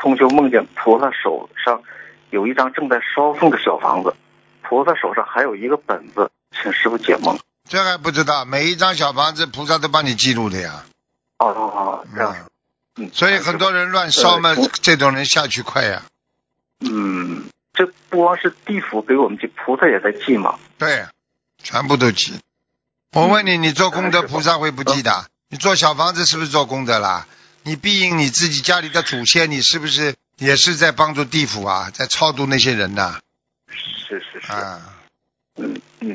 同修梦见菩萨手上有一张正在烧送的小房子，菩萨手上还有一个本子，请师父解梦。 这还不知道，每一张小房子菩萨都帮你记录的呀。 这样。 所以很多人乱烧嘛，这种人下去快呀。 这不光是地府给我们记，菩萨也在记嘛。 对，全部都记。我问你，你做功德菩萨会不记的？你做小房子是不是做功德啦？你庇应你自己家里的祖先，你是不是也是在帮助地府啊，在超度那些人呐？ 是。